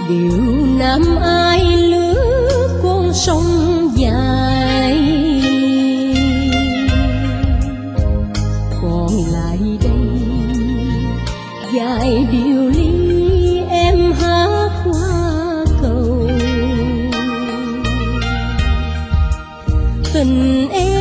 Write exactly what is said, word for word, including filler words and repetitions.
điều nam ai lứa con sông dài, còn lại đây vài điều ly em hát qua cầu. Tình em